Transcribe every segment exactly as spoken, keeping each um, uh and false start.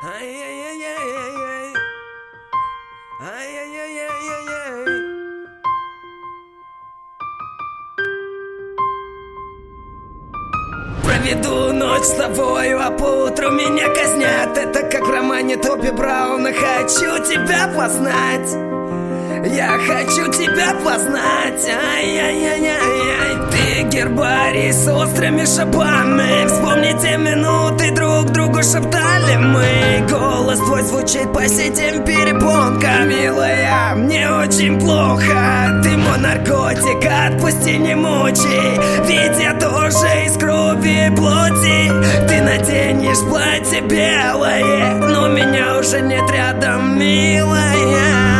Ай-яй-яй-яй-яй. Ай-яй-яй-яй-яй. Проведу ночь с тобою, а поутру меня казнят. Это как в романе Тоби Брауна. Хочу тебя познать, я хочу тебя познать. Ай-яй-яй-яй-яй. Ты гербарий с острыми шипами. Вспомни те минуты, друг другу шептали мы. Голос твой звучит по сетям перепонка. Милая, мне очень плохо. Ты мой наркотик, отпусти, не мучай. Ведь я тоже из крови и плоти. Ты наденешь платье белое, но меня уже нет рядом, милая.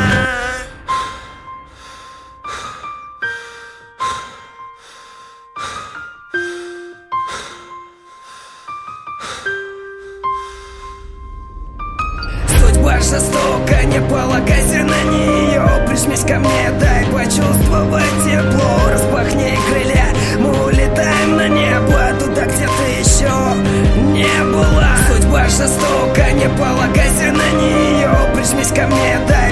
Судьба жестока, не полагайся на нее. Прижмись ко мне, дай почувствовать тепло. Распахни крылья, мы улетаем на небо, туда, где ты еще не была. Судьба жестока, не полагайся на нее. Прижмись ко мне, дай